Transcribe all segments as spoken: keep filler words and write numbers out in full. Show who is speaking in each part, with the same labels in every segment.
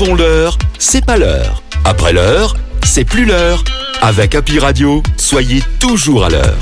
Speaker 1: Avant l'heure, c'est pas l'heure. Après l'heure, c'est plus l'heure. Avec Happy Radio, soyez toujours à l'heure.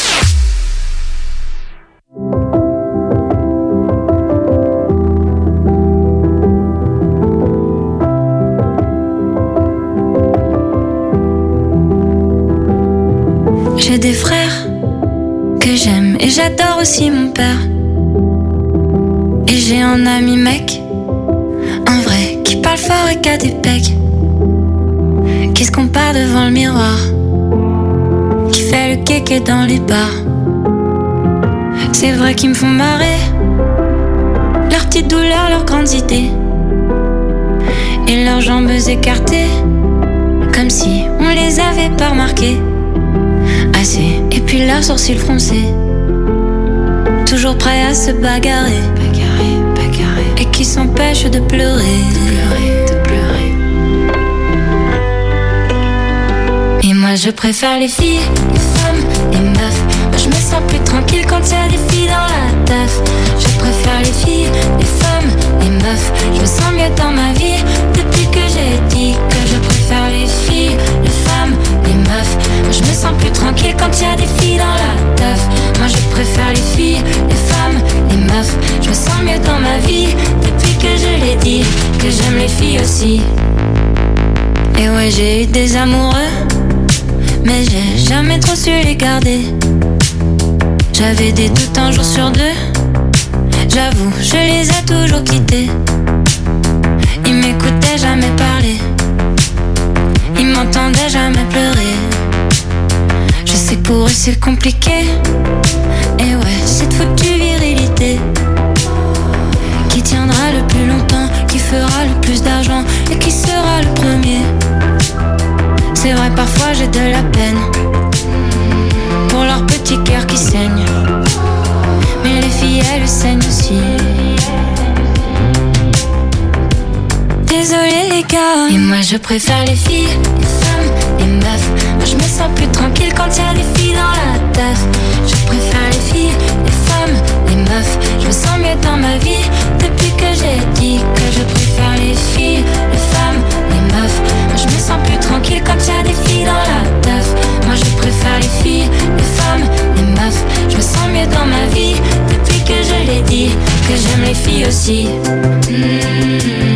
Speaker 2: J'ai des frères que j'aime et j'adore aussi mon père. Et j'ai un ami mec, un vrai, qui parle fort et qui a des pecs, qui se compare devant le miroir, qui fait le kéké dans les bars. C'est vrai qu'ils me font marrer, leurs petites douleurs, leurs grandes idées, et leurs jambes écartées, comme si on les avait pas remarquées assez. Et puis leurs sourcils froncés, toujours prêts à se bagarrer, bagarrer, bagarrer, et qui s'empêchent de pleurer, de pleurer, de pleurer. Et moi je préfère les filles, les femmes, les meufs. Moi je me sens plus tranquille quand il y a des filles dans la teuf. Je préfère les filles, les femmes, les meufs. Je me sens mieux dans ma vie depuis que j'ai dit que je préfère les filles, les femmes, les meufs. Moi je me sens plus tranquille quand il y a des filles dans la teuf. Moi je préfère les filles, les femmes, les meufs. Je me sens mieux dans ma vie depuis que je l'ai dit que j'aime les filles aussi. Et ouais, j'ai eu des amoureux, mais j'ai jamais trop su les garder. J'avais des doutes un jour sur deux, j'avoue, je les ai toujours quittés. Ils m'écoutaient jamais parler, ils m'entendaient jamais pleurer. Je sais que pour eux c'est compliqué, et ouais, cette foutue virilité qui tiendra le plus longtemps, qui fera le plus d'argent et qui sera le premier. C'est vrai, parfois j'ai de la peine pour leur petit cœur qui saigne, mais les filles elles saignent aussi. Désolé les gars. Et moi je préfère les filles, les femmes, les meufs. Moi je me sens plus tranquille quand il y a des filles dans la teuf. Je préfère les filles, les femmes, les meufs. Je me sens mieux dans ma vie depuis que j'ai dit que je préfère les filles, les femmes, les meufs. Moi je me sens plus tranquille quand il y a des filles dans la teuf. Moi je préfère les filles, les femmes, les meufs. Je me sens mieux dans ma vie depuis que je l'ai dit que j'aime les filles aussi. Mmh.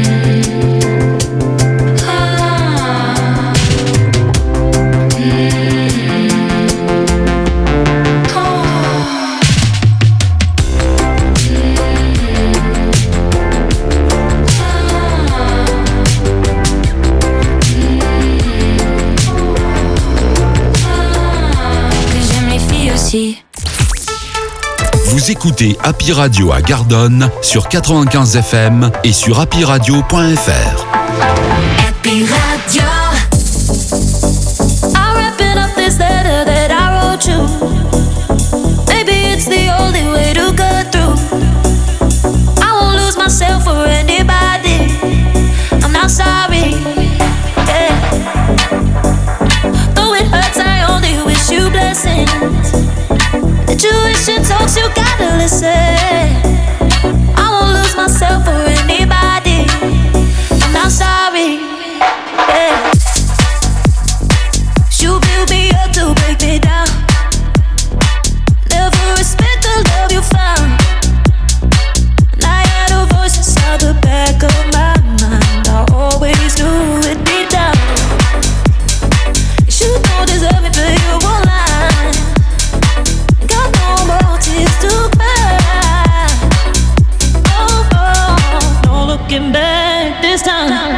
Speaker 1: Vous écoutez Happy Radio à Gardonne sur quatre-vingt-quinze F M et sur happy radio point f r.
Speaker 2: Happy Radio. I'm wrapping up this letter that I wrote you. Maybe it's the only way to go through. I won't lose myself for anybody. I'm not sorry. Yeah. Though it hurts, I only wish you blessings. The tuition talks, you gotta listen. I won't lose myself for anybody. I'm not sorry. Yeah. You build me up to break me down. Never respect the love you found. And I had a voice inside the back of my mind. I always knew it'd be down. You don't deserve it, but you won't lie. Got no more tears to cry. Oh, oh, no looking back this time.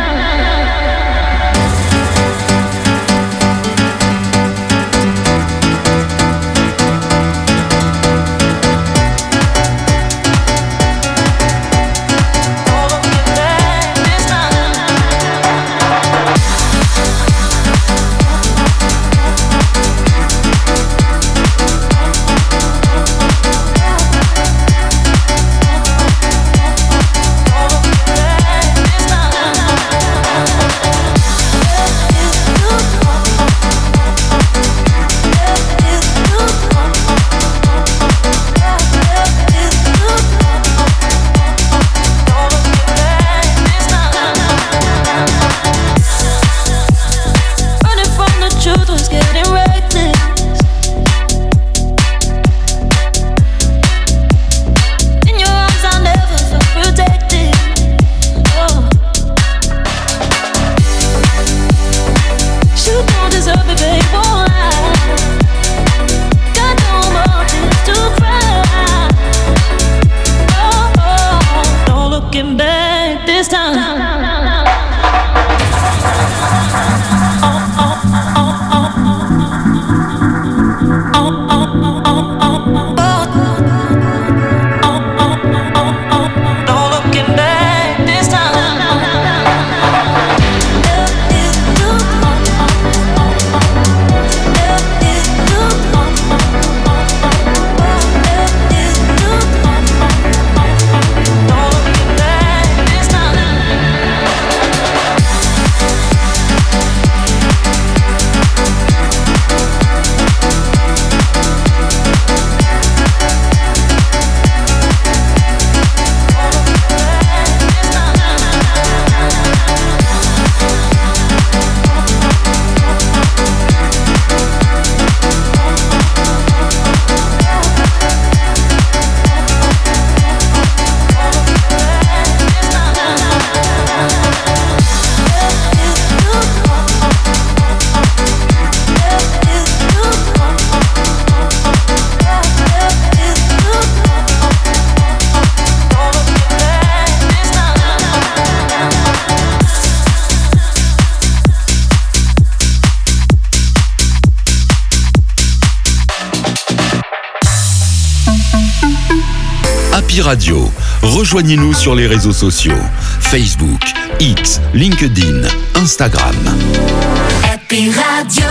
Speaker 1: Happy Radio. Rejoignez-nous sur les réseaux sociaux. Facebook, X, LinkedIn, Instagram.
Speaker 2: Happy Radio.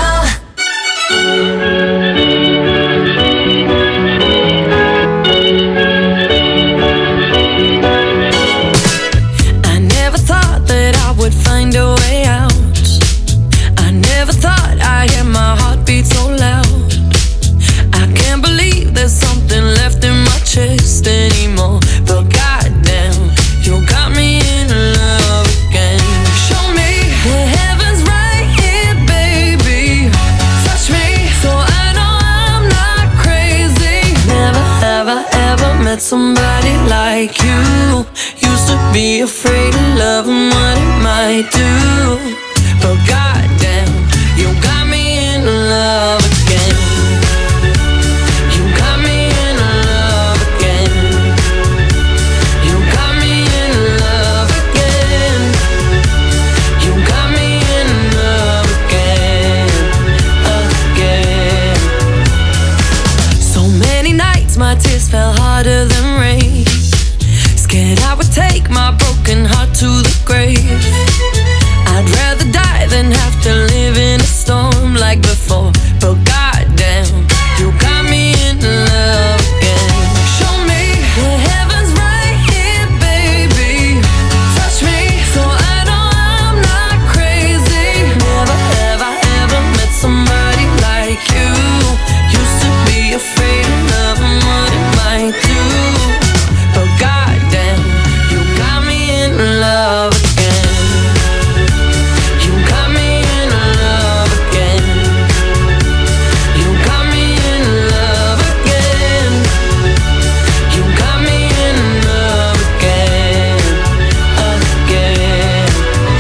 Speaker 3: I never thought that I would find a way out. I never thought I'd hear my heartbeat so loud. I can't believe there's something left in my chest anymore. But goddamn, you got me in love again. Show me the heavens right here, baby. Touch me so I know I'm not crazy. Never have I ever met somebody like you. Used to be afraid of love and what it might do. But goddamn, you got me in love again. You got me in love again. You got me in love again. You got me in love again, again. So many nights my tears fell harder than rain. Scared I would take my broken heart to the grave. I'd rather die than have to live in a storm like before. But goddamn, you got me in love again. Show me the heavens right here, baby. Touch me so I know I'm not crazy. Never have I ever met somebody like you. Used to be afraid of love and what it might do. But goddamn, you got me in love again. You got me in love again. You got me in love again. You got me in love again, again.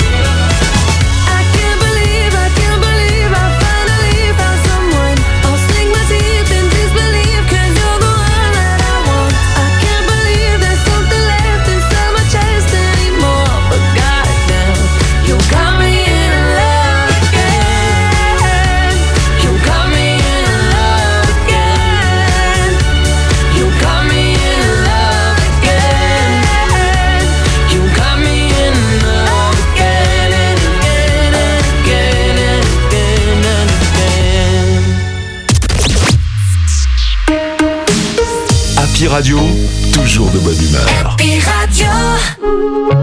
Speaker 3: I can't believe, I can't believe I finally found someone. I'll sink my teeth in disbelief 'cause you're the one that I want. I can't believe there's something left inside my chest anymore. But goddamn, you got me in love again. You got me in love again. You got me in love again. You got me in love again and again and again and again and again.
Speaker 1: Happy Radio, toujours de bonne humeur.
Speaker 2: Happy Radio.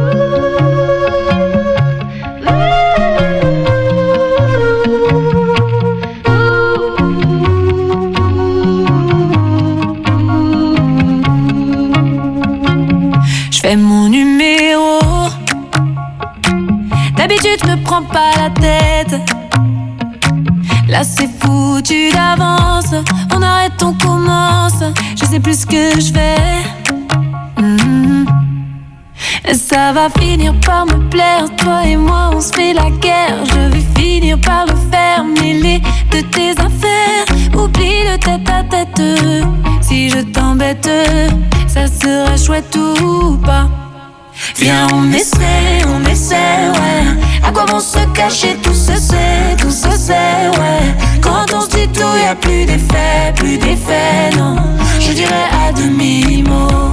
Speaker 3: Je fais mon numéro. D'habitude, je me prends pas la tête. Là, c'est foutu d'avance. On arrête, on commence. Je sais plus ce que je fais. Mhm. Ça va finir par me plaire. Toi et moi, on se fait la guerre. Je vais finir par le faire. Mêler de tes affaires. Oublie le tête à tête. Si je t'embête, ça sera chouette ou pas. Viens, on essaie, on essaie, ouais. À quoi vont se cacher, tout se sait, tout se sait, ouais. Quand on se dit tout, y'a plus d'effet, plus d'effet, non. Je dirais à demi-mot.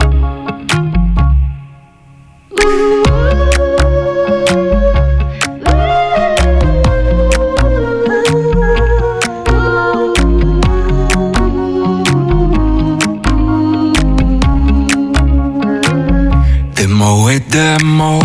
Speaker 4: Des mots et des mots.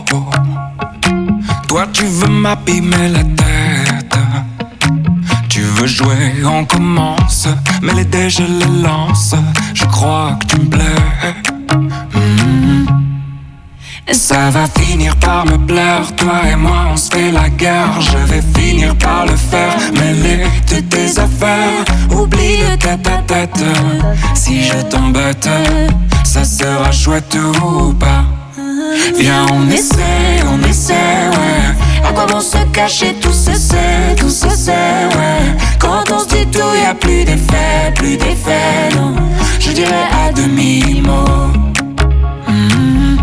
Speaker 4: Toi tu veux m'abîmer la tête. Tu veux jouer, on commence. Mais les dés je les lance. Je crois que tu me plais. mm-hmm. Ça va finir par me plaire. Toi et moi on se fait la guerre. Je vais finir par le faire. Mêler de tes affaires. Oublie le tête à tête. Si je t'embête, ça sera chouette ou pas. Viens, on essaie, on essaie, ouais. À quoi vont se cacher, tout se sait, tout se sait, ouais. Quand on se dit tout, y'a plus d'effet, plus d'effet, non. Je dirais à demi-mot. mm-hmm.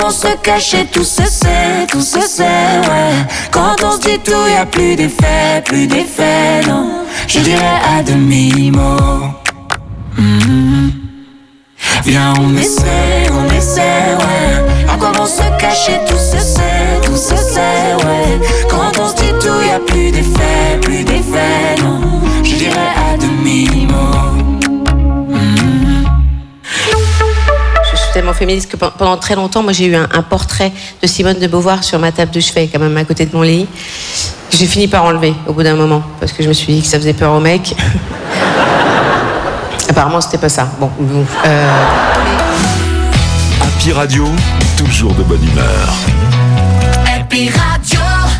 Speaker 5: on se cachait, tout se sait, tout se sait, ouais. Quand on se dit tout, y a plus d'effet, plus d'effet, non. Je dirais à demi-mot. Mm-hmm. Viens, on essaie, on essaie, ouais. Encore on se cachait, tout se sait, tout se sait, ouais. Quand on se dit tout, y a plus d'effet, plus d'effet, non. Je dirais à demi-mot. Mm-hmm.
Speaker 6: Je suis tellement féministe que pendant très longtemps, moi j'ai eu un, un portrait de Simone de Beauvoir sur ma table de chevet, quand même à côté de mon lit. J'ai fini par enlever au bout d'un moment, parce que je me suis dit que ça faisait peur aux mecs. Apparemment, c'était pas ça. Bon, euh...
Speaker 1: Happy Radio, toujours de bonne humeur.
Speaker 5: Happy Radio.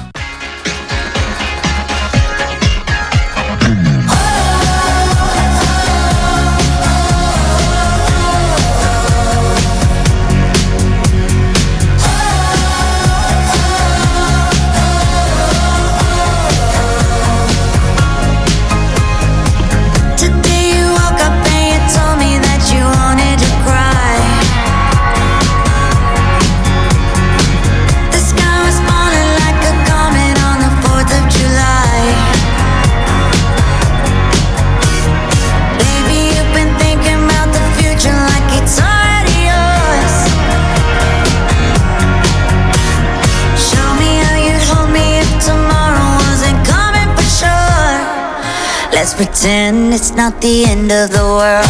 Speaker 7: Let's pretend it's not the end of the world.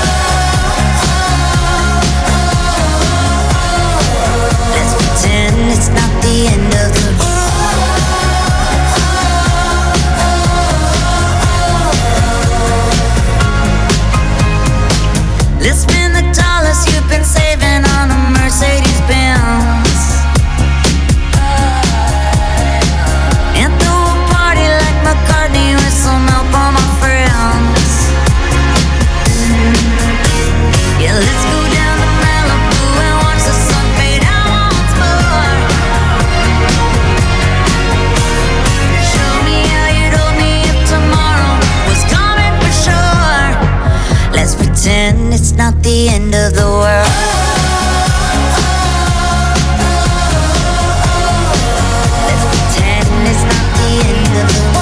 Speaker 7: Let's pretend it's not the end of the world. Let's spend the dollars you've been saving on a Mercedes Benz. McCartney with some help on my friends. Yeah, let's go down to Malibu and watch the sun fade out once more. Show me how you'd hold me if tomorrow was coming for sure. Let's pretend it's not the end of the world. Let's pretend it's not the end of the world.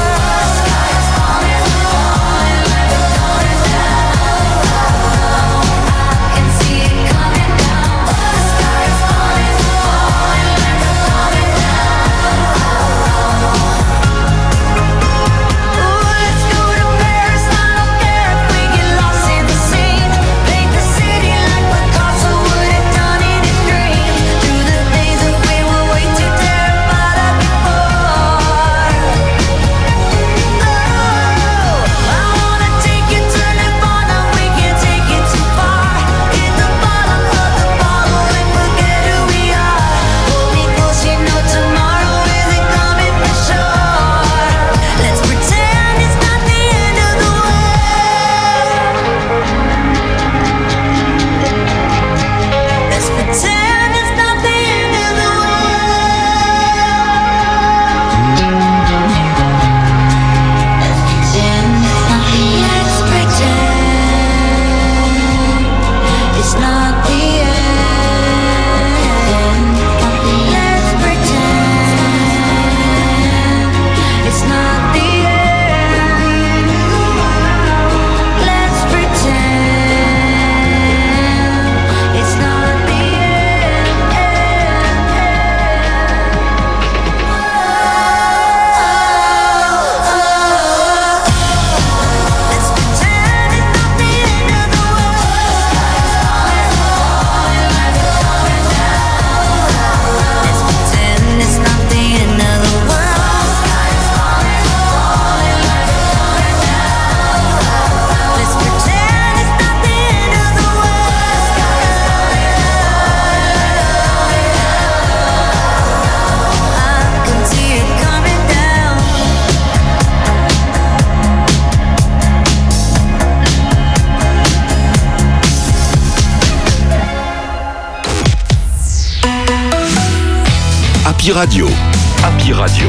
Speaker 1: Happy Radio. Happy Radio.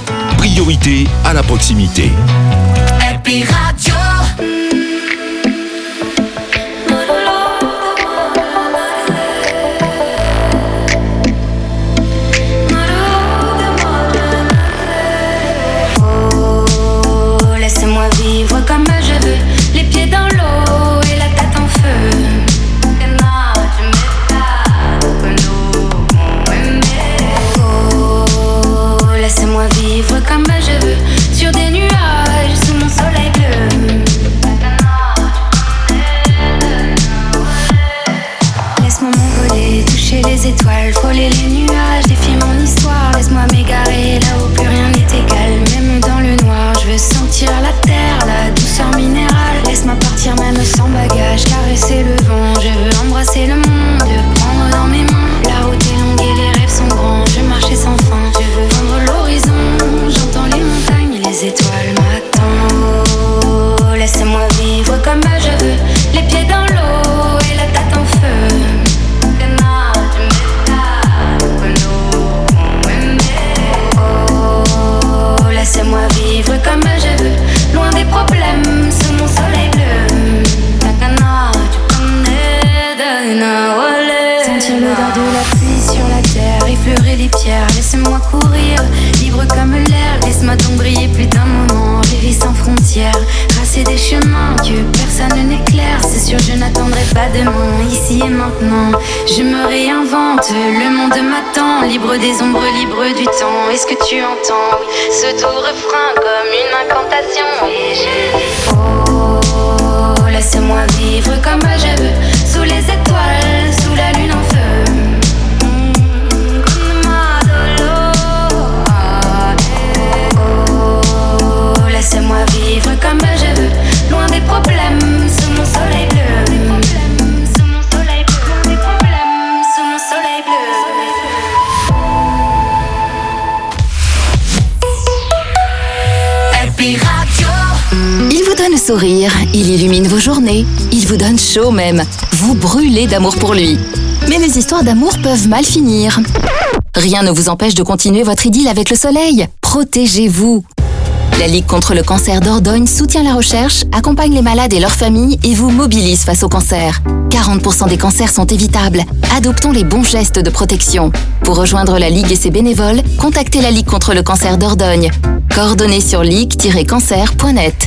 Speaker 1: Priorité à la proximité.
Speaker 5: Happy Radio.
Speaker 2: terre, la douceur minérale. Laisse-moi partir même sans bagage, caresser le vent. Je veux embrasser le monde, prendre dans mes mains. La route est longue et les rêves sont grands. Je veux marcher sans fin, je veux vendre l'horizon. J'entends les montagnes et les étoiles m'attendent. Oh, laisse-moi vivre comme je veux, les pieds dans l'eau et la tête en feu. Oh, laisse-moi vivre comme je veux, loin des problèmes, sous mon soleil bleu. Sentir l'odeur de la pluie sur la terre, effleurer les pierres, laisse-moi courir, libre comme l'air. Laisse-moi donc briller plus d'un moment, rêver sans frontières, tracer des chemins que personne n'éclaire. C'est sûr je n'attendrai pas demain, ici et maintenant. Je me réinvente, le monde m'attend, libre des ombres, libre du temps. Est-ce que tu entends ce doux refrain comme une incantation? Et je dis oh, laisse-moi vivre comme je veux, sous les étoiles, sous la lune en feu. Oh, laisse-moi vivre comme je veux, loin des problèmes, sous mon soleil bleu. Sous mon soleil bleu, loin des problèmes, sous mon soleil bleu.
Speaker 7: Happy Radio.
Speaker 8: Il vous donne le sourire, il illumine vos journées, il vous donne chaud même. Vous brûlez d'amour pour lui. Mais les histoires d'amour peuvent mal finir. Rien ne vous empêche de continuer votre idylle avec le soleil. Protégez-vous. La Ligue contre le cancer Dordogne soutient la recherche, accompagne les malades et leurs familles et vous mobilise face au cancer. quarante pour cent des cancers sont évitables. Adoptons les bons gestes de protection. Pour rejoindre la Ligue et ses bénévoles, contactez la Ligue contre le cancer Dordogne. Coordonnées sur ligue tiret cancer point net.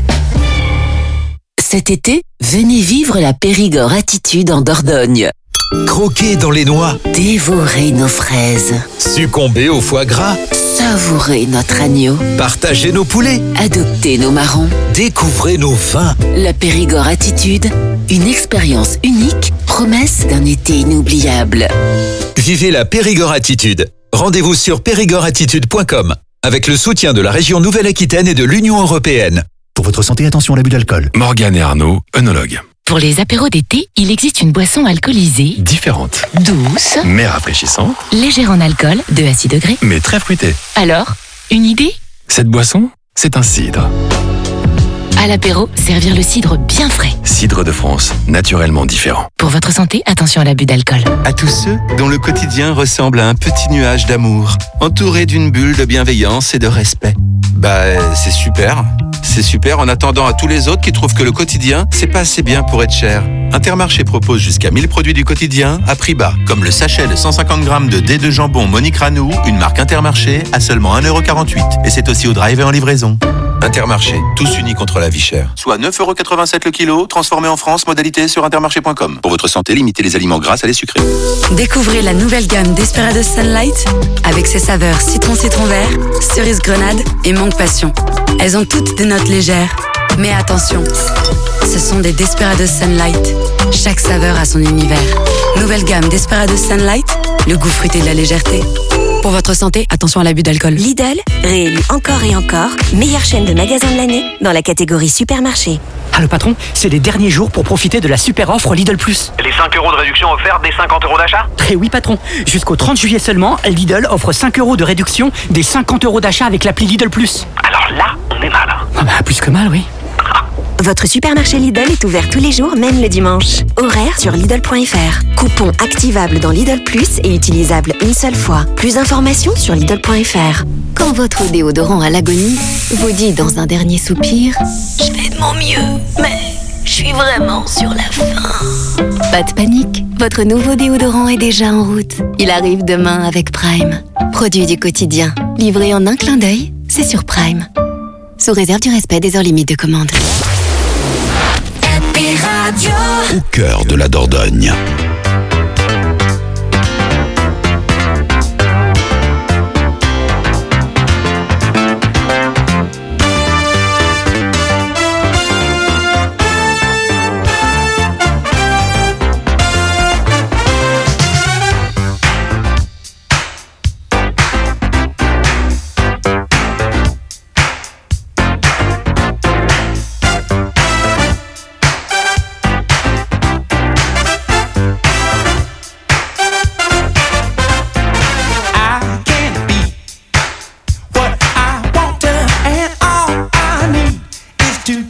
Speaker 9: Cet été, venez vivre la Périgord Attitude en Dordogne.
Speaker 10: Croquer dans les noix,
Speaker 9: Dévorer nos fraises,
Speaker 10: succomber au foie gras,
Speaker 9: savourer notre agneau,
Speaker 10: partager nos poulets,
Speaker 9: adopter nos marrons.
Speaker 10: découvrez nos vins.
Speaker 9: La Périgord Attitude, une expérience unique, promesse d'un été inoubliable.
Speaker 10: Vivez la Périgord Attitude. Rendez-vous sur périgord attitude point com avec le soutien de la région Nouvelle-Aquitaine et de l'Union européenne.
Speaker 11: Pour votre santé, attention à l'abus d'alcool.
Speaker 12: Morgane et Arnaud, œnologues.
Speaker 13: Pour les apéros d'été, il existe une boisson alcoolisée,
Speaker 12: Différente,
Speaker 13: douce,
Speaker 12: mais rafraîchissante,
Speaker 13: légère en alcool, deux à six degrés.
Speaker 12: mais très fruitée.
Speaker 13: Alors, une idée?
Speaker 12: Cette boisson, c'est un cidre.
Speaker 13: À l'apéro, servir le cidre bien frais.
Speaker 12: Cidre de France, naturellement différent.
Speaker 13: Pour votre santé, attention à l'abus d'alcool.
Speaker 14: À tous ceux dont le quotidien ressemble à un petit nuage d'amour, entouré d'une bulle de bienveillance et de respect. Bah, c'est super. C'est super en attendant à tous les autres qui trouvent que le quotidien, c'est pas assez bien pour être cher. Intermarché propose jusqu'à mille produits du quotidien à prix bas, comme le sachet de cent cinquante grammes de dés de jambon Monique Ranou, une marque Intermarché, à seulement un euro quarante-huit. Et c'est aussi au drive et en livraison. Intermarché, tous unis contre la vie chère. Soit neuf euros quatre-vingt-sept le kilo, transformé en France, modalité sur intermarché point com. Pour votre santé, limitez les aliments gras à les sucrés.
Speaker 15: Découvrez la nouvelle gamme Desperados Sunlight avec ses saveurs citron-citron vert, cerise grenade et mangue passion. Elles ont toutes des notes légères. Mais attention, ce sont des Desperados Sunlight. Chaque saveur a son univers. Nouvelle gamme Desperados Sunlight, le goût fruité de la légèreté. Pour votre santé, attention à l'abus d'alcool.
Speaker 16: Lidl, réélu encore et encore, meilleure chaîne de magasins de l'année dans la catégorie supermarché.
Speaker 17: Ah le patron, c'est les derniers jours pour profiter de la super offre Lidl Plus.
Speaker 18: Les cinq euros de réduction offerts des cinquante euros d'achat?
Speaker 17: Eh oui patron, jusqu'au trente juillet seulement, Lidl offre cinq euros de réduction des cinquante euros d'achat avec l'appli Lidl Plus.
Speaker 18: Alors là, on est mal.
Speaker 17: Ah bah plus que mal, oui.
Speaker 16: Votre supermarché Lidl est ouvert tous les jours, même le dimanche. Horaire sur Lidl point F R. Coupon activable dans Lidl Plus et utilisable une seule fois. Plus d'informations sur Lidl point F R.
Speaker 8: Quand votre déodorant à l'agonie vous dit dans un dernier soupir
Speaker 7: « Je fais de mon mieux, mais je suis vraiment sur la fin. »
Speaker 8: Pas de panique, votre nouveau déodorant est déjà en route. Il arrive demain avec Prime. Produit du quotidien, livré en un clin d'œil, c'est sur Prime. Sous réserve du respect des heures limites de commande.
Speaker 1: Au cœur de la Dordogne.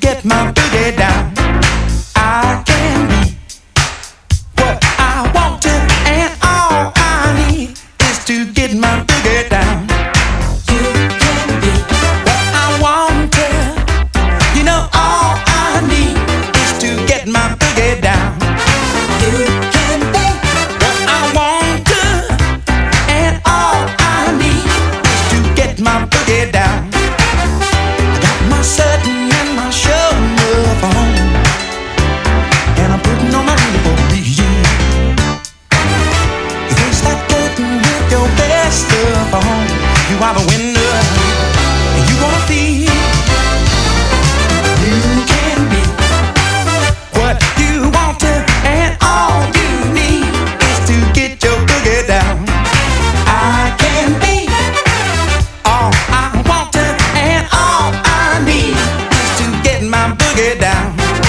Speaker 19: get my boogie down. I can be what I want to, and all I need is to get my boogie down. You can be what I want to, you know all I need is to get my boogie down. You can be what I want to, and all I need is to get my boogie down. I got my certain and my show enough on, and I'm putting on my uniform for you. You face that curtain with your best stuff on. You are the winner, and you wanna feel. You can be what you want to, and all you need is to get your boogie down. I can be all I want to, and all I need is to get my boogie down.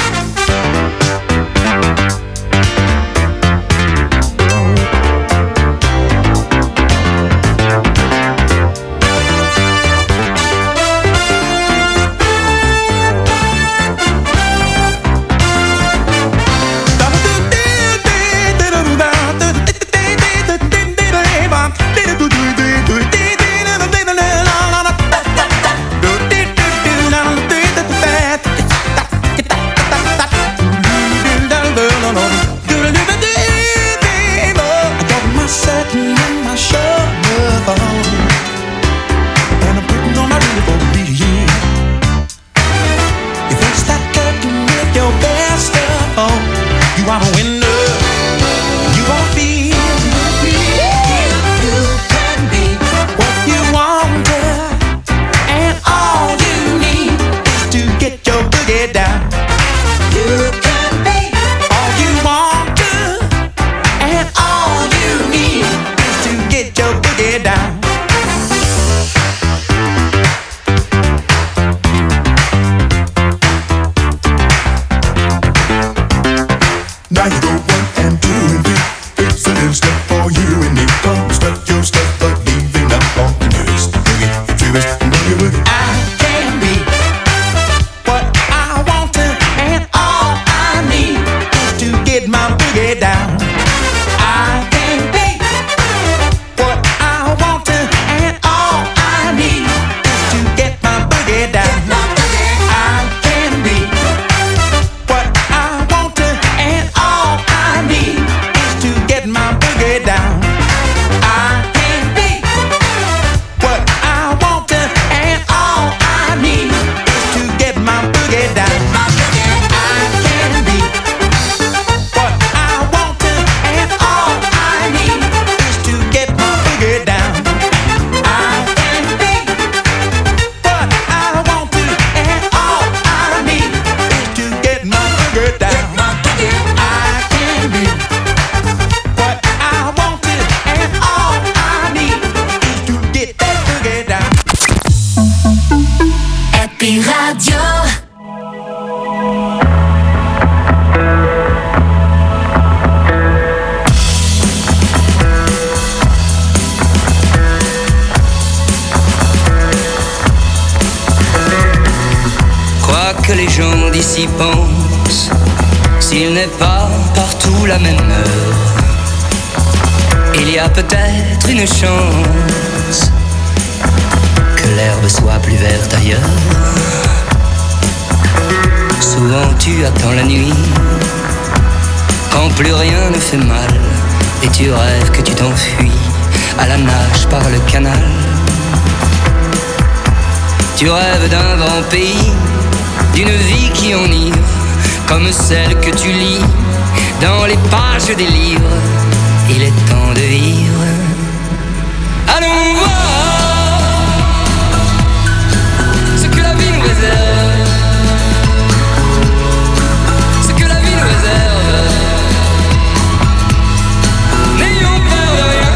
Speaker 20: pense, s'il n'est pas partout la même heure, il y a peut-être une chance que l'herbe soit plus verte ailleurs. Souvent tu attends la nuit, quand plus rien ne fait mal, et tu rêves que tu t'enfuis à la nage par le canal. Tu rêves d'un grand pays, d'une vie qui enivre, comme celle que tu lis dans les pages des livres. Il est temps de vivre. Allons voir ce que la vie nous réserve, ce que la vie nous réserve. N'ayons peur de rien.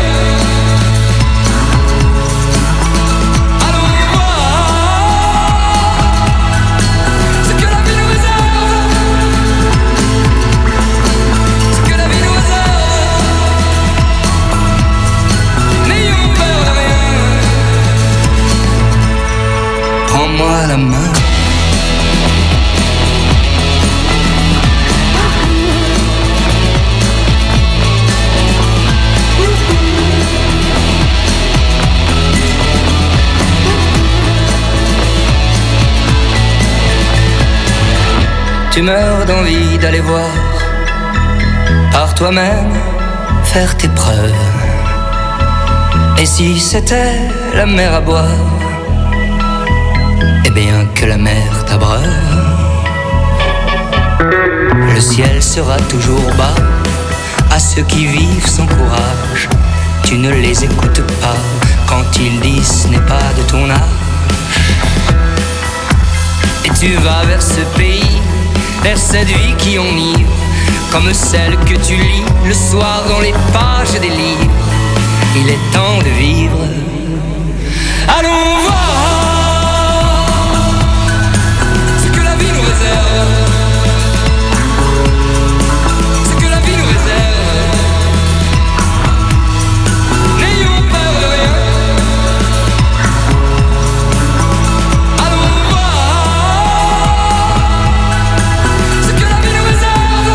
Speaker 20: tu meurs d'envie d'aller voir par toi-même faire tes preuves. Et si c'était la mer à boire, eh bien que la mer t'abreuve. Le ciel sera toujours bas à ceux qui vivent sans courage. Tu ne les écoutes pas quand ils disent ce n'est pas de ton âge. Et tu vas vers ce pays, vers cette vie qui enivre, comme celle que tu lis le soir dans les pages des livres. Il est temps de vivre. Allons voir ce que la vie nous réserve. Ce que la vie nous réserve. N'ayons peur de rien. Allons voir ce que la vie nous réserve.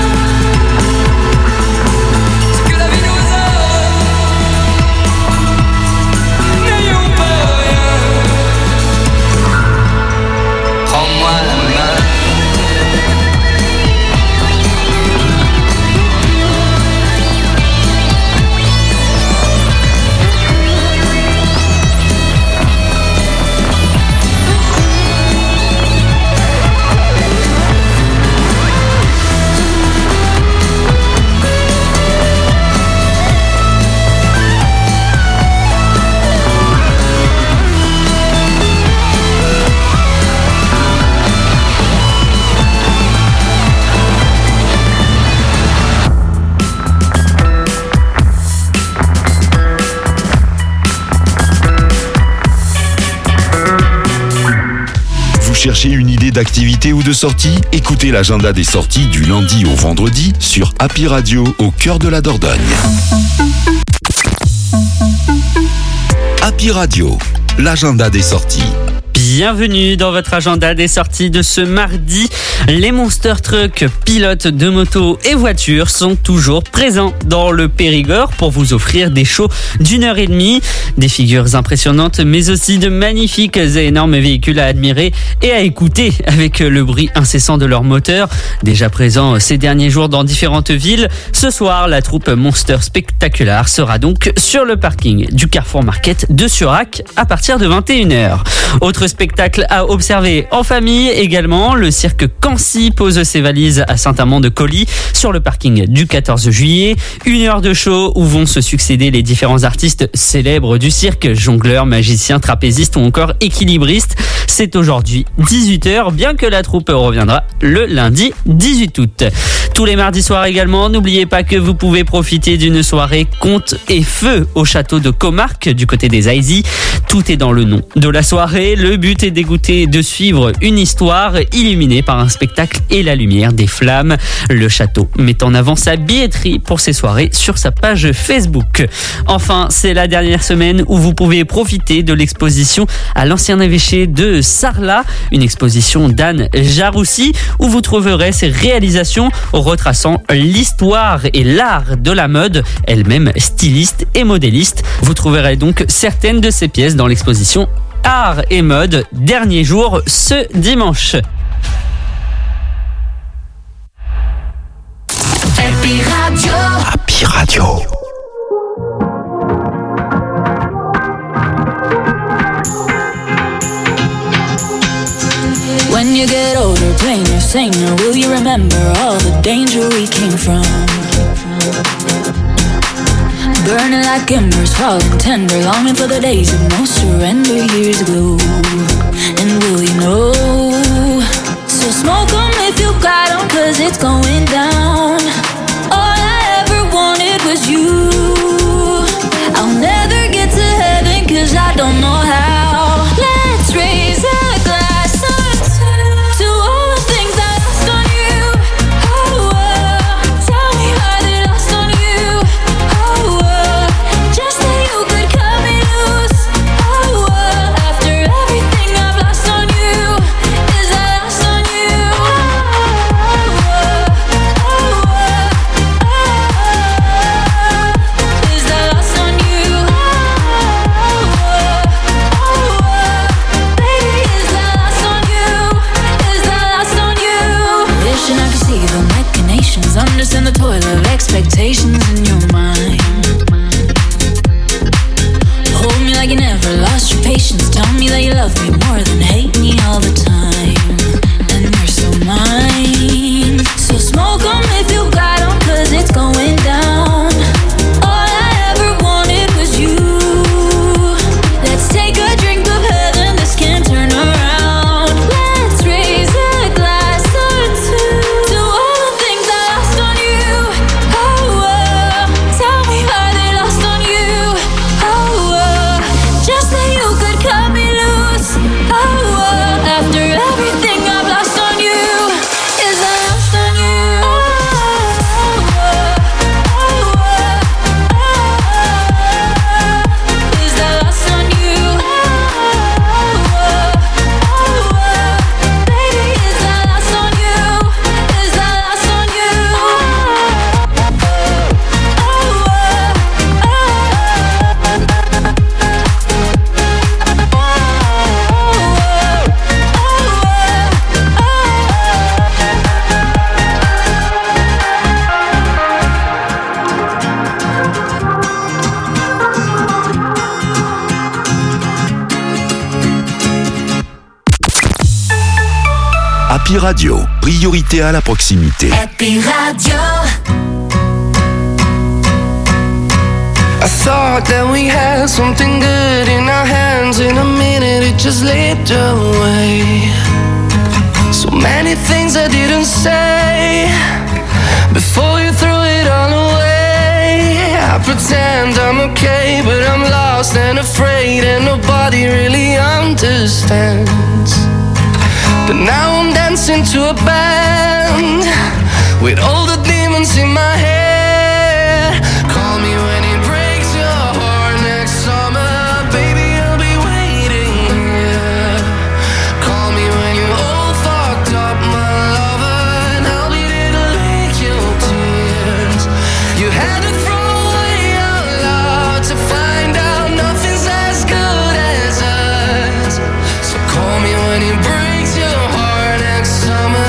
Speaker 20: Ce que la vie nous réserve. N'ayons peur de rien. Prends-moi la main.
Speaker 1: Vous cherchez une idée d'activité ou de sortie? Écoutez l'agenda des sorties du lundi au vendredi sur Happy Radio au cœur de la Dordogne. Happy Radio, l'agenda des sorties.
Speaker 21: Bienvenue dans votre agenda des sorties de ce mardi. Les Monster Truck, pilotes de moto et voitures, sont toujours présents dans le Périgord pour vous offrir des shows d'une heure et demie. Des figures impressionnantes, mais aussi de magnifiques et énormes véhicules à admirer et à écouter avec le bruit incessant de leur moteur. Déjà présent ces derniers jours dans différentes villes, ce soir, la troupe Monster Spectacular sera donc sur le parking du Carrefour Market de Surac à partir de vingt et une heures. Autre spectacle à observer en famille également, le cirque Cancy pose ses valises à Saint-Amand-de-Coly sur le parking du quatorze juillet. Une heure de show où vont se succéder les différents artistes célèbres du cirque, jongleurs, magiciens, trapézistes ou encore équilibristes. C'est aujourd'hui dix-huit heures, bien que la troupe reviendra le lundi dix-huit août. Tous les mardis soirs également, n'oubliez pas que vous pouvez profiter d'une soirée conte et feu au château de Comarque du côté des Aisy. Tout est dans le nom de la soirée. Le but est d'écouter, de suivre une histoire illuminée par un spectacle et la lumière des flammes. Le château met en avant sa billetterie pour ces soirées sur sa page Facebook. Enfin, c'est la dernière semaine où vous pouvez profiter de l'exposition à l'ancien évêché de Sarlat, une exposition d'Anne Jaroussi où vous trouverez ses réalisations retraçant l'histoire et l'art de la mode, elle-même styliste et modéliste. Vous trouverez donc certaines de ses pièces dans l'exposition Art et mode, dernier jour ce dimanche.
Speaker 5: Happy Radio.
Speaker 11: Happy Radio.
Speaker 5: When you get older, plain or saner, will you remember all the danger we came from? Burning like embers, falling tender, longing for the days of no surrender, years ago. And will you know? So smoke 'em if you got 'em, 'cause it's going down. All I ever wanted was you. I'll never get to heaven 'cause I don't know how. Let's raise a glass to all the things I lost on you. Oh, oh. Tell me how they lost on you. Oh, oh. Just that you could cut me loose. Oh, oh. After everything I've lost on you.
Speaker 1: Happy Radio, priorité à la proximité.
Speaker 5: Happy Radio.
Speaker 3: I thought that we had something good in our hands. In a minute it just slipped away. So many things I didn't say before you threw it all away. I pretend I'm okay, but I'm lost and afraid, and nobody really understands. But now I'm dancing to a band with all the demons in my head. Call me when it breaks your heart next summer, baby, I'll be waiting here. Call me when you're all fucked up, my lover, and I'll be there to lick your tears. You had to throw away our love to find out nothing's as good as us. So call me when it breaks your heart next summer.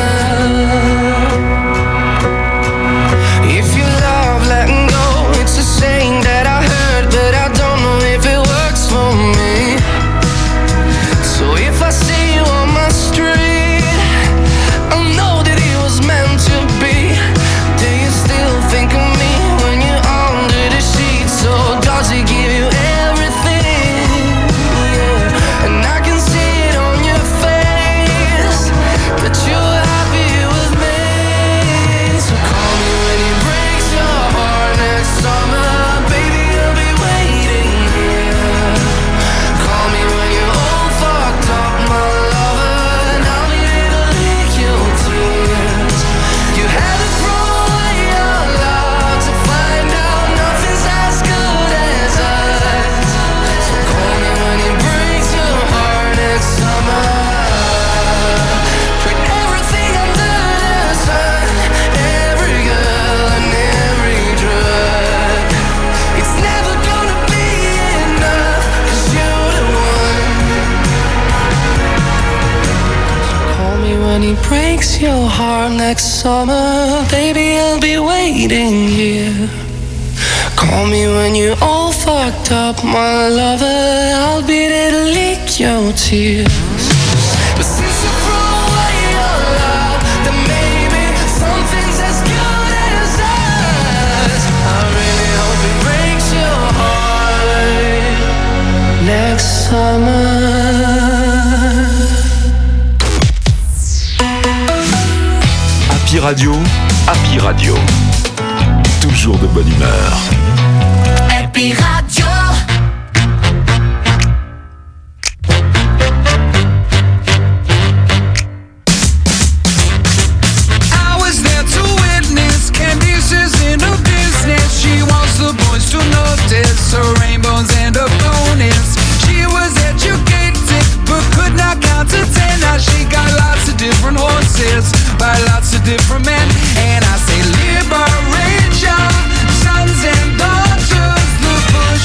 Speaker 3: If you love letting go, it's a saying that I heard, but I don't know if it works for me. So if I see you on my street, I'll know that it was meant to be. Do you still think of me when you're under the sheets? Or does it give you everything? Yeah. And I can see it on your face that you're happy with me. So call me when it breaks your heart next summer, baby, I'll be waiting here. Call me when you're all fucked up, my lover, and I'll be there to lick your tears. You had to throw away your love to find out nothing's as good as us. So call me when it breaks your heart next summer. Tried everything under the sun, every girl and every drug. It's never gonna be enough, 'cause you're the one. Call me when he breaks your heart next summer, baby, I'll be waiting here. Call me when you're all fucked up, my lover, I'll be there to lick your tears. But since you threw away your love, then maybe something's as good as us. I really hope it breaks your heart next summer.
Speaker 1: Happy Radio, Happy Radio. Toujours de bonne humeur.
Speaker 5: Happy Radio.
Speaker 4: I was there to witness Candice's in her business. She wants the boys to notice her rainbows and her bonus. She was educated but could not count to ten. Now she got lots of different horses by lots of different men. And I say liberation, sons and daughters, look for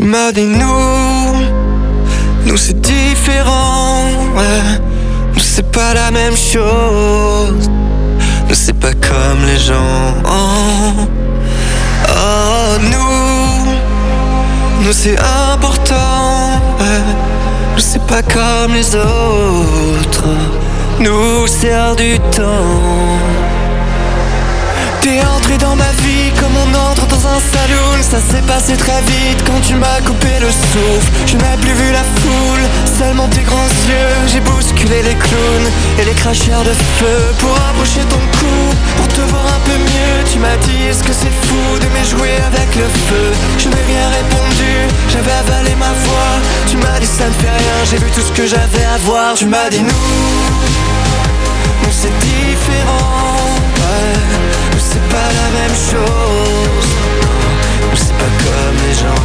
Speaker 3: m'a dit nous, nous c'est différent, ouais. Nous c'est pas la même chose, nous c'est pas comme les gens. Oh, oh nous, nous c'est important, ouais. Nous c'est pas comme les autres, nous c'est hors du temps. T'es entré dans ma vie comme on entre dans un saloon. Ça s'est passé très vite quand tu m'as coupé le souffle. Je n'ai plus vu la foule, seulement tes grands yeux. J'ai bousculé les clowns et les cracheurs de feu pour approcher ton cou, pour te voir un peu mieux. Tu m'as dit est-ce que c'est fou d'aimer jouer avec le feu. Je n'ai rien répondu, j'avais avalé ma voix. Tu m'as dit ça ne fait rien, j'ai vu tout ce que j'avais à voir. Tu m'as dit nous, nous c'est différent, ouais. Nous c'est pas la même chose, nous c'est pas comme les gens.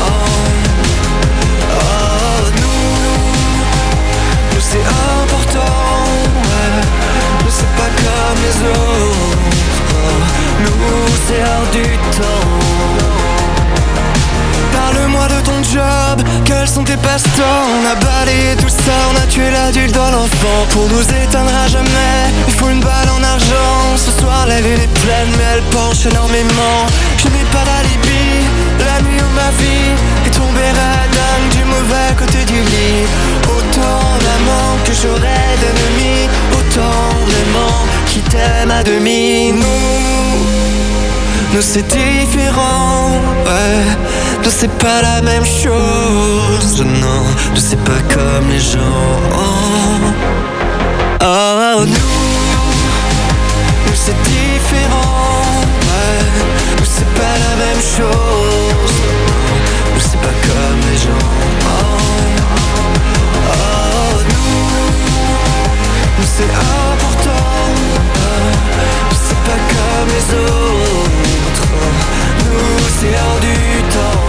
Speaker 3: Oh, oh nous, nous c'est important, ouais. Nous c'est pas comme les autres, nous c'est hors du temps. Parle-moi de ton job, quels sont tes passe-temps. On a balayé tout ça, on a tué l'adulte dans l'enfant. Pour nous éteindre à jamais, il faut une balle en argent. Ce soir la lune est pleine mais elle penche énormément. Je n'ai pas d'alibi, la nuit où ma vie est tombée radin du mauvais côté du lit. Autant d'amants que j'aurais d'ennemis, autant d'aimants qui t'aiment à demi. Nous, nous c'est différent, ouais. Nous c'est pas la même chose, non, nous c'est pas comme les gens. Oh, oh nous, nous c'est différent, ouais. Nous c'est pas la même chose, nous c'est pas comme les gens. Oh, oh nous, nous c'est important, ouais. Nous c'est pas comme les autres, nous c'est hors du temps.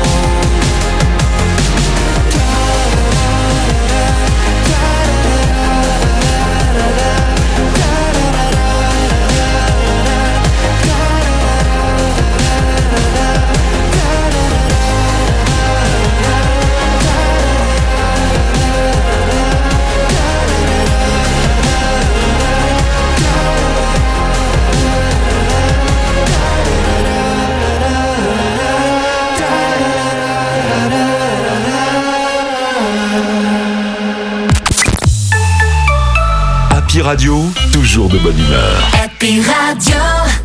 Speaker 1: Happy Radio, toujours de bonne humeur.
Speaker 5: Happy Radio.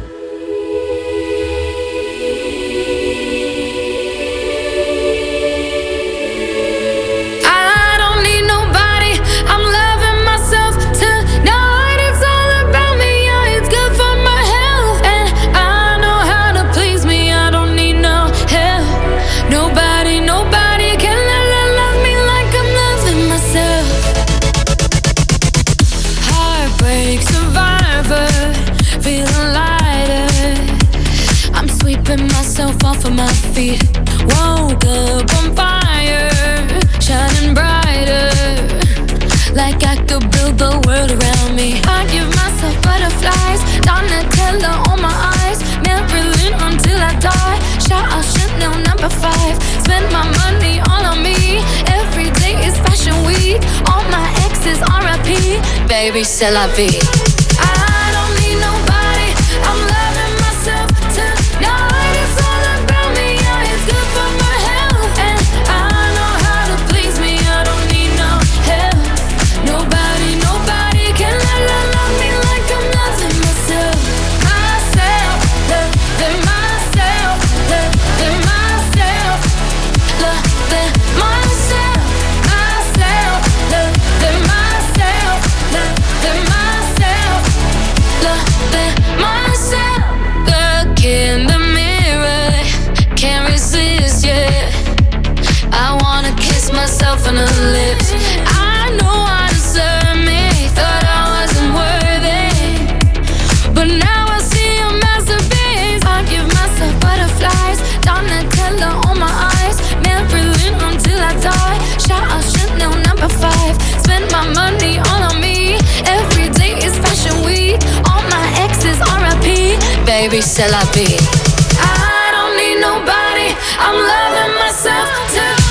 Speaker 2: Off of my feet, woke up on fire, shining brighter, like I could build the world around me. I give myself butterflies, Donatella on my eyes, Marilyn until I die. Shout out Chanel number five, spend my money all on me. Every day is fashion week, all my exes R I P. Baby, c'est la vie. I don't need nobody, I'm loving myself tonight. On the lips, I know I deserve me. Thought I wasn't worthy, but now I see a masterpiece. I give myself butterflies, Donatella on my eyes, Marilyn until I die. Shout out Chanel number five, spend my money all on me. Every day is fashion week, all my exes R I P. Baby, c'est la vie. I don't need nobody, I'm loving myself too.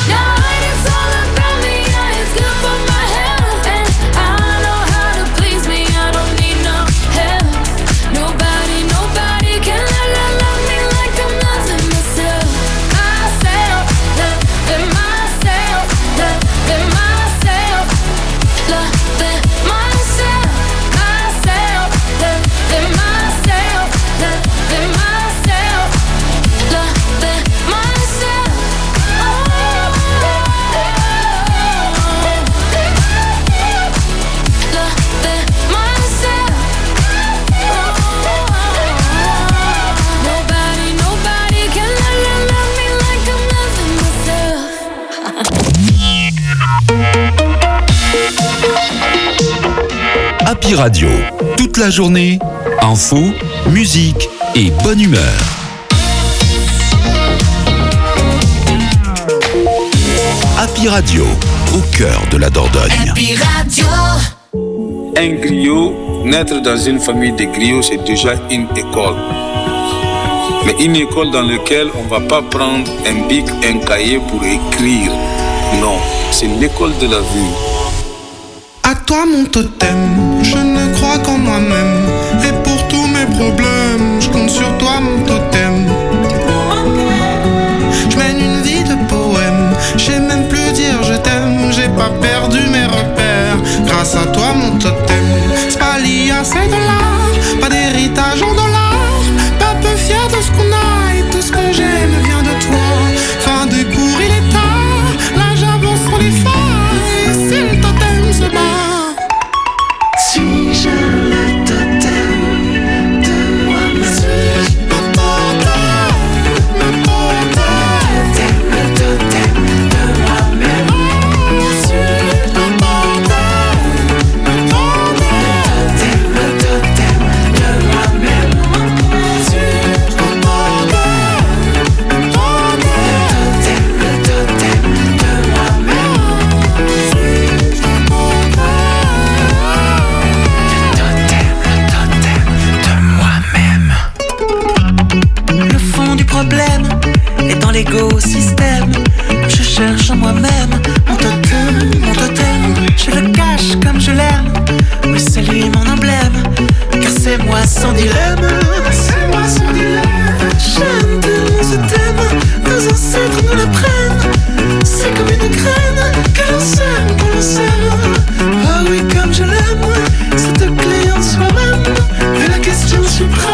Speaker 1: Happy Radio. Toute la journée, info, musique et bonne humeur. Happy Radio, au cœur de la Dordogne.
Speaker 7: Happy Radio.
Speaker 6: Un griot, naître dans une famille de griots, c'est déjà une école. Mais une école dans laquelle on ne va pas prendre un bic, un cahier pour écrire. Non, c'est l'école de la vie.
Speaker 3: À toi mon totem, je ne crois qu'en moi-même. Et pour tous mes problèmes, je compte sur toi mon totem. Je mène une vie de poème, j'ai même plus dire je t'aime. J'ai pas perdu mes repères, grâce à toi mon totem. C'est pas lié à ces dollars, pas d'héritage en dollars. Pas peu fier de ce qu'on a et tout ce que j'aime vient de toi. Fin de cours il est tard, là j'avance sur les failles. Et si le totem se bat, suis-je le totem de moi-même? Suis-je le totem, le totem, le totem de moi-même? Suis-je le totem, le totem, le totem de moi-même? Suis-je le totem, le totem, le totem de moi-même? Suis-je le
Speaker 5: Le fond du problème est dans l'écosystème. Je cherche en moi-même mon totem, mon totem. Je le cache comme je l'aime, mais c'est lui mon emblème. Car c'est moi sans dilemme, c'est moi sans dilemme. J'aime tellement ce thème, nos ancêtres nous le prennent. C'est comme une graine que l'on sème, que l'on sème. Ah oui, comme je l'aime, cette clé en soi-même est la question suprême.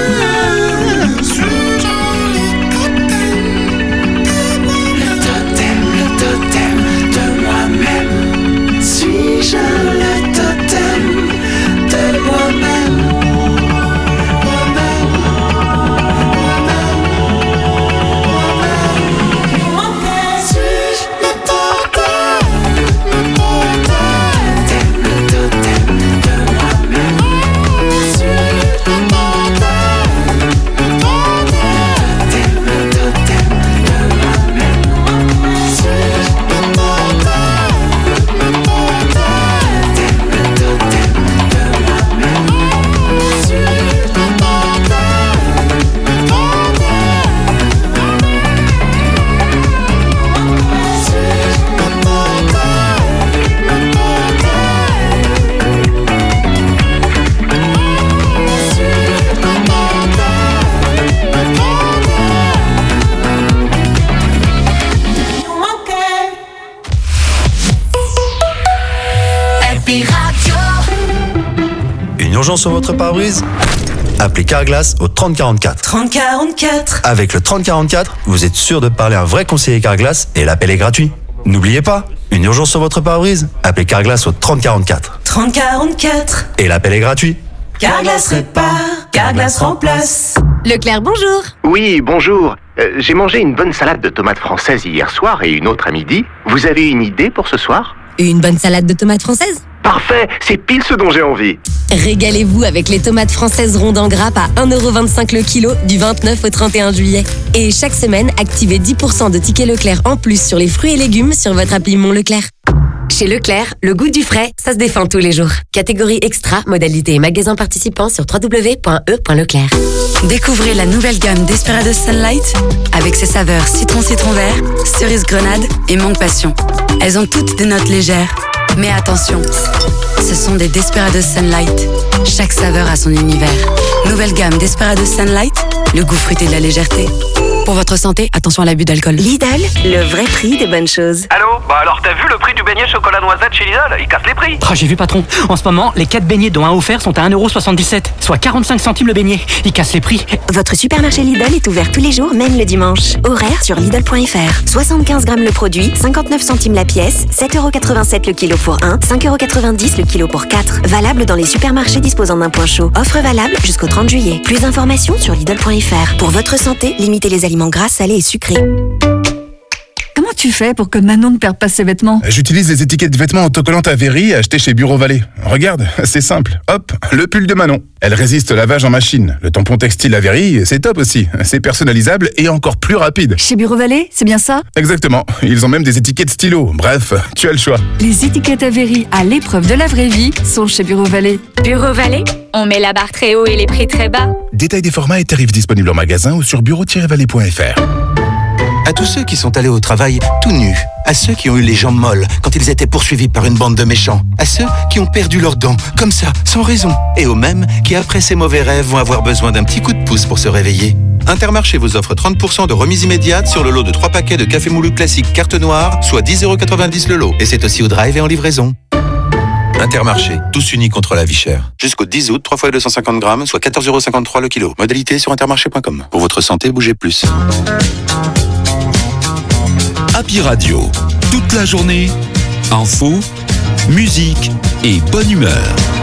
Speaker 3: Suis-je le totem de moi-même? Moi-même, moi-même, moi-même. Suis-je le totem, le totem, le totem de moi-même? Suis-je le totem, le totem, le totem de moi-même? Suis-je le
Speaker 11: Une urgence sur votre pare-brise? Appelez Carglass au trente quarante-quatre.
Speaker 5: trente quarante-quatre.
Speaker 11: Avec le trente quarante-quatre, vous êtes sûr de parler à un vrai conseiller Carglass et l'appel est gratuit. N'oubliez pas, une urgence sur votre pare-brise? Appelez Carglass au trente quarante-quatre.
Speaker 5: trente quarante-quatre.
Speaker 11: Et l'appel est gratuit.
Speaker 5: Carglass répare, Carglass remplace.
Speaker 22: Leclerc, bonjour.
Speaker 18: Oui, bonjour. Euh, j'ai mangé une bonne salade de tomates françaises hier soir et une autre à midi. Vous avez une idée pour ce soir?
Speaker 22: Une bonne salade de tomates françaises?
Speaker 18: Parfait, c'est pile ce dont j'ai envie.
Speaker 22: Régalez-vous avec les tomates françaises rondes en grappe à un euro vingt-cinq le kilo du vingt-neuf au trente et un juillet. Et chaque semaine, activez dix pour cent de tickets Leclerc en plus sur les fruits et légumes sur votre appli Mon Leclerc. Chez Leclerc, le goût du frais, ça se défend tous les jours. Catégorie extra, modalité et magasin participant sur w w w point e point leclerc.
Speaker 15: Découvrez la nouvelle gamme Desperados Sunlight avec ses saveurs citron citron vert, cerise grenade et mangue passion. Elles ont toutes des notes légères. Mais attention, ce sont des Desperados Sunlight. Chaque saveur a son univers. Nouvelle gamme Desperados Sunlight, le goût fruité de la légèreté. Pour votre santé, attention à l'abus d'alcool.
Speaker 16: Lidl, le vrai prix des bonnes choses.
Speaker 18: Allô? Bah alors t'as vu le prix du beignet chocolat noisette chez Lidl? Il casse les prix.
Speaker 17: Ah, j'ai vu, patron. En ce moment, les quatre beignets dont un offert sont à un euro soixante-dix-sept, soit quarante-cinq centimes le beignet. Il casse les prix.
Speaker 16: Votre supermarché Lidl est ouvert tous les jours, même le dimanche. Horaire sur Lidl point F R. soixante-quinze grammes le produit, cinquante-neuf centimes la pièce, sept euros quatre-vingt-sept le kilo pour un, cinq euros quatre-vingt-dix le kilo pour quatre. Valable dans les supermarchés disposant d'un point chaud. Offre valable jusqu'au trente juillet. Plus d'informations sur Lidl point F R. Pour votre santé, limitez les aliments gras, salés et sucrés.
Speaker 9: Comment tu fais pour que Manon ne perde pas ses vêtements?
Speaker 10: J'utilise les étiquettes de vêtements autocollantes Avery achetées chez Bureau Vallée. Regarde, c'est simple. Hop, le pull de Manon. Elle résiste au lavage en machine. Le tampon textile Avery, c'est top aussi. C'est personnalisable et encore plus rapide.
Speaker 9: Chez Bureau Vallée, c'est bien ça?
Speaker 10: Exactement. Ils ont même des étiquettes stylo. Bref, tu as le choix.
Speaker 9: Les étiquettes Avery à l'épreuve de la vraie vie sont chez Bureau Vallée.
Speaker 23: Bureau Vallée, on met la barre très haut et les prix très bas.
Speaker 10: Détail des formats et tarifs disponibles en magasin ou sur bureau tiret vallée point f r.
Speaker 14: À tous ceux qui sont allés au travail tout nus, à ceux qui ont eu les jambes molles quand ils étaient poursuivis par une bande de méchants, à ceux qui ont perdu leurs dents, comme ça, sans raison, et aux mêmes qui, après ces mauvais rêves, vont avoir besoin d'un petit coup de pouce pour se réveiller. Intermarché vous offre trente pour cent de remise immédiate sur le lot de trois paquets de café moulu classique carte noire, soit dix euros quatre-vingt-dix le lot. Et c'est aussi au drive et en livraison. Intermarché, tous unis contre la vie chère. Jusqu'au dix août, trois fois deux cent cinquante grammes, soit quatorze euros cinquante-trois le kilo. Modalité sur intermarché point com. Pour votre santé, bougez plus.
Speaker 1: Happy Radio, toute la journée, info, musique et bonne humeur.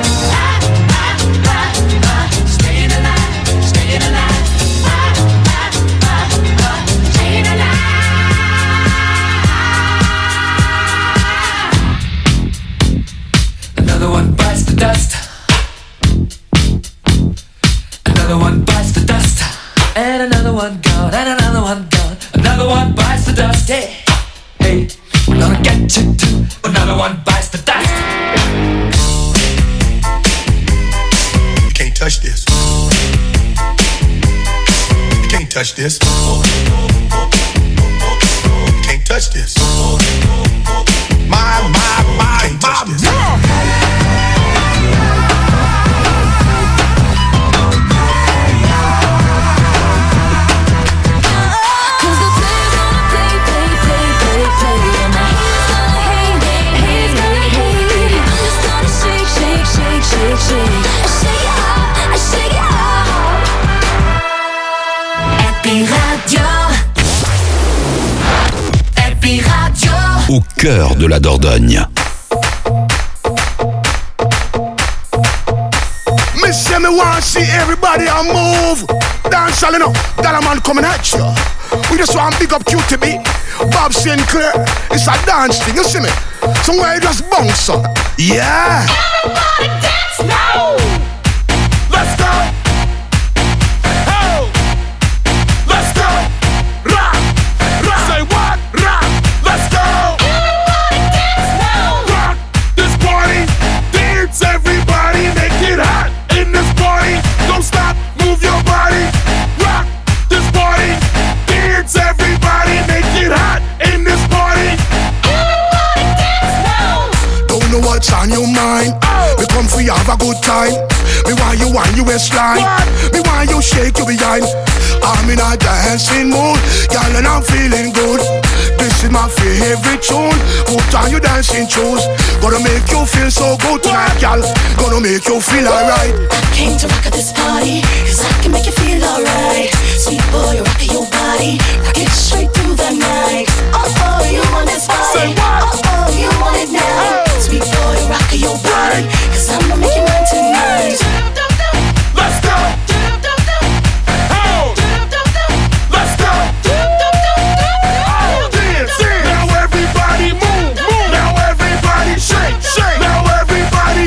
Speaker 4: Another one bites the dust. Another one bites the dust. And another one gone, and another one gone. Another one bites the dust. Hey, hey, we're gonna get you too. Another one bites the dust.
Speaker 24: You can't touch this. You can't touch this. You can't touch this. My, my, my, you can't touch this.
Speaker 1: Au cœur de la Dordogne.
Speaker 24: Me say me want to see everybody on move. Dance all enough, that a man coming at you. We just want to big up Q T B, Bob Sinclair. It's a dance thing, you see me? Somewhere you just bounce up. Yeah.
Speaker 4: Everybody dance now. Let's go. Oh. Let's go. Rock. Rock. Say what? Rock. Let's go. Everybody dance now. Rock this party. Dance everybody. Make it hot in this party. Don't stop. Move your body. Rock this party. Dance everybody. Make it hot in this party. Everybody dance now.
Speaker 24: Don't know what's on your mind. Oh. We come for you have a good time. Me want you on your waistline. Me want you shake your behind. I'm in a dancing mood, girl, and I'm feeling good. This is my favorite tune. Put on your dancing shoes. Gonna make you feel so good tonight, girl. Gonna make you feel alright.
Speaker 5: I came to rock at this party, cause I can make you feel alright. Sweet boy, you rock your body. Rock it straight through the night. Oh, oh, you want this body.
Speaker 4: Say what?
Speaker 5: Oh, oh, you want it now. Oh. Sweet boy, rock your body. Cause I'ma make you mine tonight.
Speaker 4: Let's go. Oh. Let's go. Oh, dance, dance. Now everybody move, move. Now everybody shake, shake. Now everybody.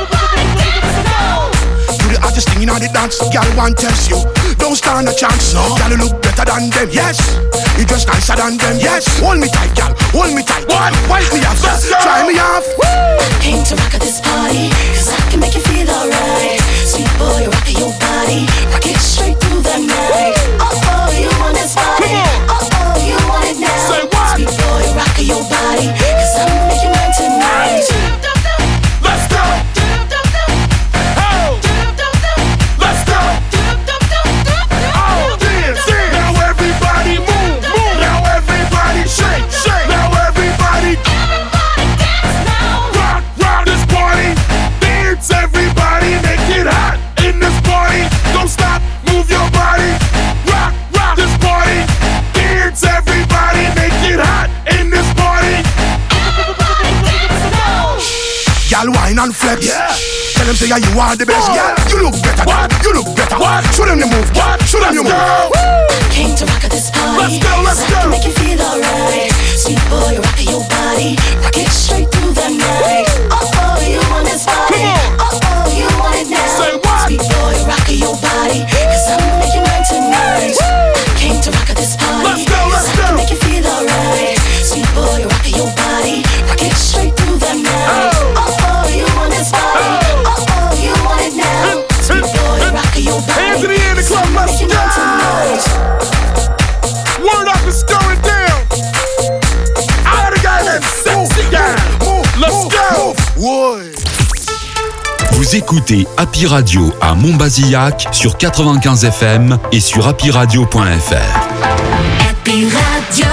Speaker 24: You the hottest thing in all the dance, girl, one tells you. Don't stand a chance, no. Girl, you look better than them, yes. You dress nicer than them, yes. Hold me tight, girl, hold me tight.
Speaker 4: What?
Speaker 24: Wipe me off, try me off.
Speaker 5: Woo! I came to rock at this party, cause I can make you feel alright. Sweet boy, rock your body. Rock it straight through the night. Oh, oh, you want this body. Oh, oh, you want it now.
Speaker 4: Say what?
Speaker 5: Sweet boy, rock your body. Cause I'ma make you mine tonight.
Speaker 4: Let's go. Oh. Let's go. Oh, dance, dance. Now everybody move, move. Now everybody shake, shake. Now everybody. Rock, rock this party. Dance everybody. Make it hot in this party. Don't stop, move your body. Rock, rock this party. Dance everybody. Make it hot in this party.
Speaker 24: Girl, wine and flex.
Speaker 4: Yeah.
Speaker 24: Tell them say yeah, you are the best. Yeah, you look better. What? You look better. What? Show them your move. What? Show them your move.
Speaker 5: Came to rock at this party.
Speaker 24: Let's go, let's go.
Speaker 5: I can make you feel alright. Sweet boy, rock your body. Rock it straight through the night. Oh oh, you want this body? Oh oh, you want it now?
Speaker 24: Say what?
Speaker 5: Sweet boy, rock your body. Cause I'ma make you mine tonight. Came to rock at this party.
Speaker 24: Let's go, let's
Speaker 5: I
Speaker 24: go.
Speaker 5: can make you feel alright. Sweet boy, rock your body. Rock it straight through the night. Oh oh, you want this body? Oh oh, you want it now? Sweet boy, rock your body.
Speaker 24: Hands in the air in the club, let's go. Word up and stir it down. I gotta get that sexy guy. Let's go.
Speaker 1: Vous écoutez Happy Radio à Montbazillac sur quatre-vingt-quinze F M et sur happy radio point f r.
Speaker 5: Happy Radio.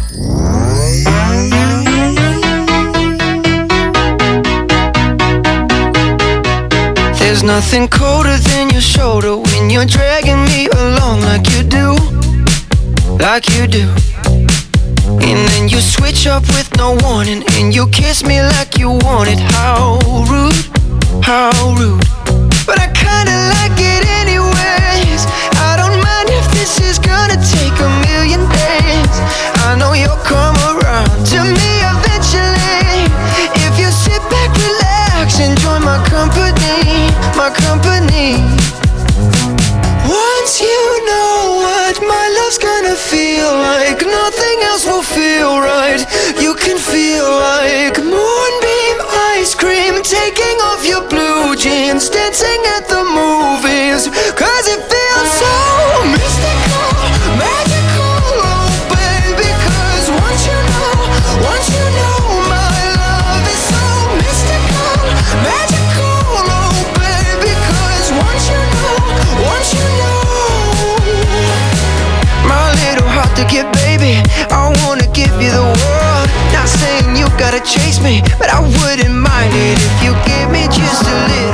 Speaker 3: There's nothing colder than your shoulder when you're dragging me along like you do, like you do. And then you switch up with no warning and you kiss me like you want it. How rude, how rude. But I kinda like it anyways. I don't mind if this is gonna take a million days. I know you'll come around to me eventually. If you sit back, relax, enjoy my company, my company. Once you know what my love's gonna feel like, nothing else will feel right. You can feel like moonbeam ice cream, taking off your blue jeans, dancing at the movies. Cause it feels so mystical, magical, oh baby. Cause once you know, once you know my love is so mystical, magical, oh baby. Cause once you know, once you know, my little heart to get, baby, I wanna give you the world. Not saying you gotta chase me, but I wouldn't mind it if you give me just a little.